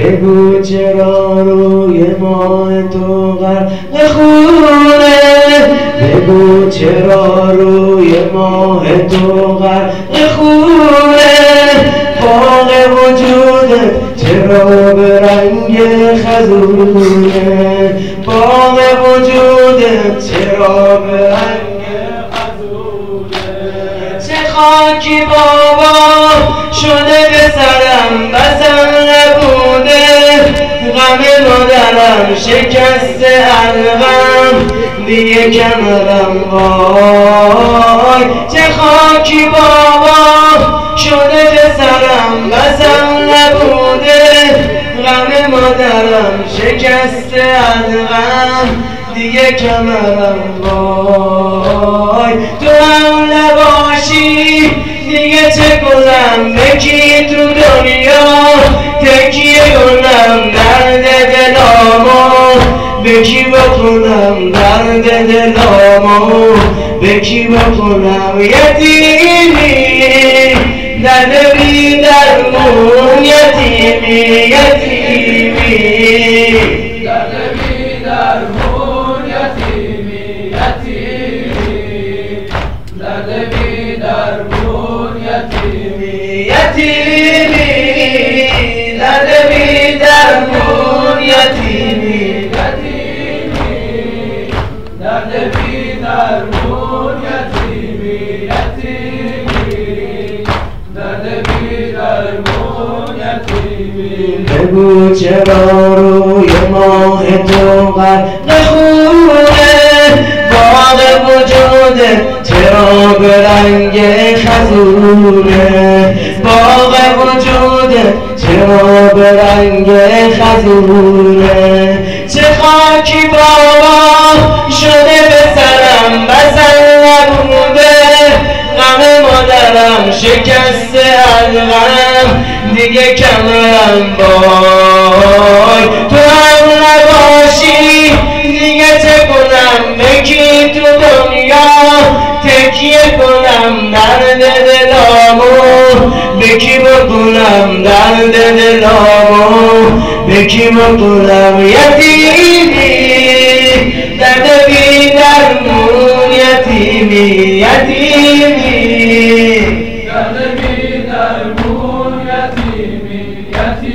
بگو چرا روی ماه تو غرق خونه، بگو چرا روی ماه تو غرق خونه، باغ وجودت چرا به رنگ خزونه، باغ وجودت چرا به رنگ خزونه. چه خاکی بابا شده به سرم بسم نبوده، غم مادرم شکسته حلقم دیگه کمرم وای. چه خاکی بابا شده به سرم بسم نبوده، غم مادرم شکسته حلقم دیگه کمرم وای. تو هم نباشی دیگه چه کنم، بکی تو دنیا تکیه کنم درد دلامو، بکی بکنم درد دلامو، بکی بکنم یتیمی درد بی درمون، یتیمی یتیمی درد بی درمون، یتیمی یتیمی درد بی درمون، یتیمی یتیمی درد بی درمون، یتیمی یتیمی درد بی درمون، یتیمی یتیمی درد بی درمون، یتیمی. بگو چرا روی ماه تو غرق خونه، باغ وجودت چرا به رنگ خزونه، باغ وجودت چرا به رنگ خزونه. چه خاکی بابا شده به سرم بسم نبوده، غم مادرم شکسته حلقم دیگه کمرم وای. تو هم نباشی دیگه چه کنم، بکی تو دنیا تکیه کنم درد دلامو، بکی بکنم درد دلامو، بکی بکنم یتیمی درد بی درمون، یتیمی یتیمی درد بی درمون، یتیمی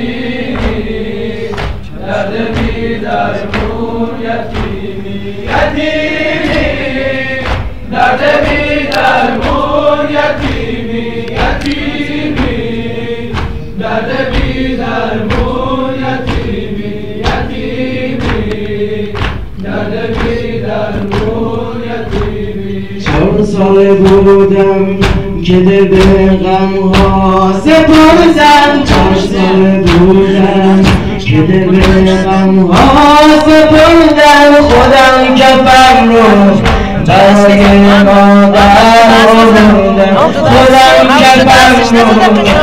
یتیمی درد بی درمون، یتیمی یتیمی درد بی درمون، یتیمی یتیمی درد بی درمون، یتیمی یتیمی درد بی درمون، یتیمی. 4 سال بودم که دل به غم ها سپردم، 4 سال بودم که دل به غم ها سپردم، خودم کفم رو برای مادر آوردم، خودم کفم رو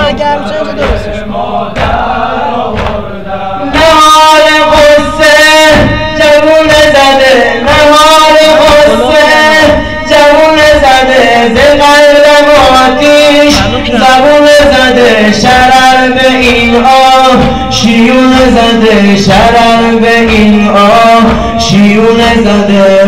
برای مادر آوردم. نهال غصه جوون زده، نهال غصه جوون زده، ز قلبم آتیش زبون زده، شرر به این آه شیون زده، شرر به این آه شیون زده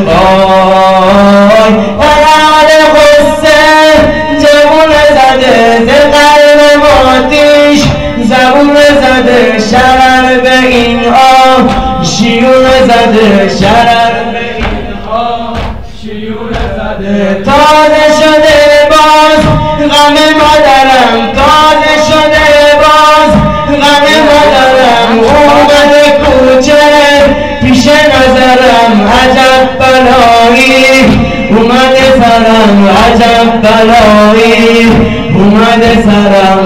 وای. نهال غصه جوون زده، ز قلبم آتیش زبون زده، شرر به این آه شیون زده، شرر به این آه شیون زده. تازه شده باز غم مادرم، تازه شده باز غم مادرم، اومده کوچه پیش نظرم، عجب بلایی اومده سرم، عجب بلایی اومده سرم